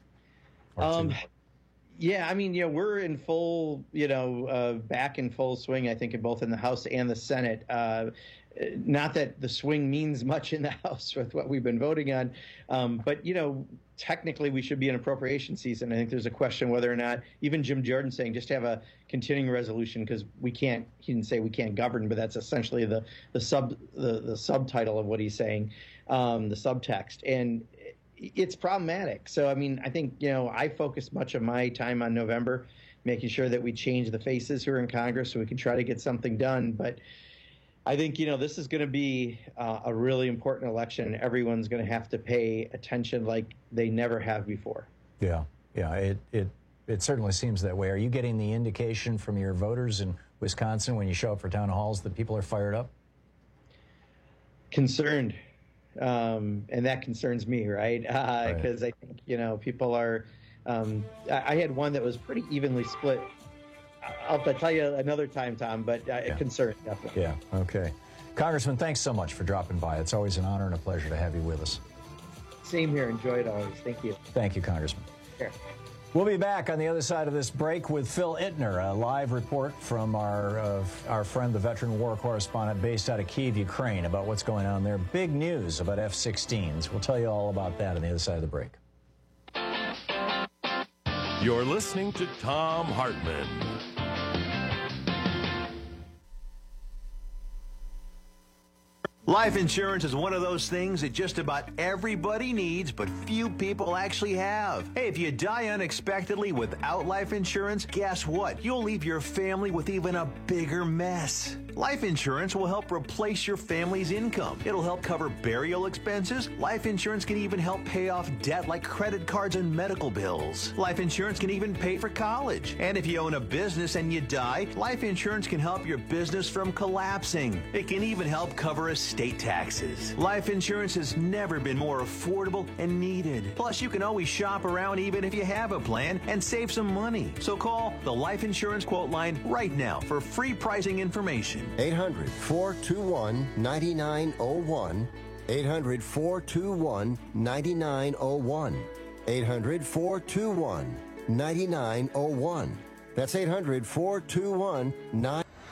Yeah, I mean, we're in full, back in full swing, I think, both in the House and the Senate. Not that the swing means much in the House with what we've been voting on, but, technically we should be in appropriation season. I think there's a question whether or not, even Jim Jordan saying just have a continuing resolution because he didn't say we can't govern, but that's essentially the subtitle of what he's saying, the subtext. And it's problematic. So, I mean, I think, I focus much of my time on November, making sure that we change the faces who are in Congress so we can try to get something done. But I think, this is going to be a really important election. Everyone's going to have to pay attention like they never have before. Yeah. It certainly seems that way. Are you getting the indication from your voters in Wisconsin when you show up for town halls that people are fired up? Concerned. And that concerns me, right? Because I think, people are, I had one that was pretty evenly split. I'll tell you another time, Tom, but concerned, definitely. Yeah, okay. Congressman, thanks so much for dropping by. It's always an honor and a pleasure to have you with us. Same here. Enjoy it always. Thank you. Thank you, Congressman. Sure. We'll be back on the other side of this break with Phil Ittner, a live report from our friend, the veteran war correspondent based out of Kyiv, Ukraine, about what's going on there. Big news about F-16s. We'll tell you all about that on the other side of the break. You're listening to Thom Hartmann. Life insurance is one of those things that just about everybody needs, but few people actually have. Hey, if you die unexpectedly without life insurance, guess what? You'll leave your family with even a bigger mess. Life insurance will help replace your family's income. It'll help cover burial expenses. Life insurance can even help pay off debt like credit cards and medical bills. Life insurance can even pay for college. And if you own a business and you die, life insurance can help your business from collapsing. It can even help cover estate taxes. Life insurance has never been more affordable and needed. Plus, you can always shop around even if you have a plan and save some money. So call the Life Insurance Quote Line right now for free pricing information. 800-421-9901. 800-421-9901. 800-421-9901. That's 800-421-9901.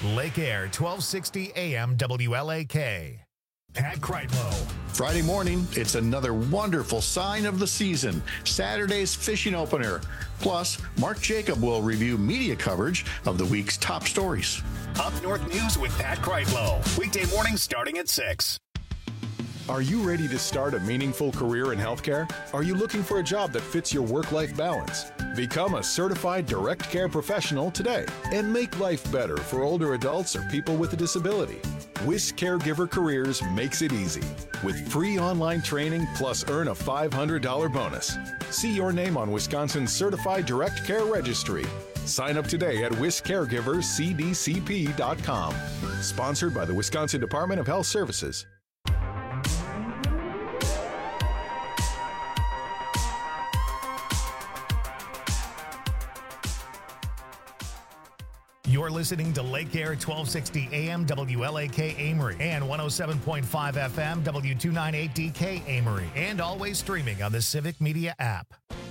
Lake Air, 1260 AM WLAK. Pat Kreitlow. Friday morning, it's another wonderful sign of the season. Saturday's fishing opener. Plus, Mark Jacob will review media coverage of the week's top stories. Up North News with Pat Kreitlow. Weekday mornings starting at 6. Are you ready to start a meaningful career in healthcare? Are you looking for a job that fits your work-life balance? Become a certified direct care professional today and make life better for older adults or people with a disability. WIS Caregiver Careers makes it easy with free online training plus earn a $500 bonus. See your name on Wisconsin's Certified Direct Care Registry. Sign up today at wiscaregiverscdcp.com. Sponsored by the Wisconsin Department of Health Services. You're listening to Lake Air 1260 AM WLAK Amory and 107.5 FM W298DK Amory, and always streaming on the Civic Media app.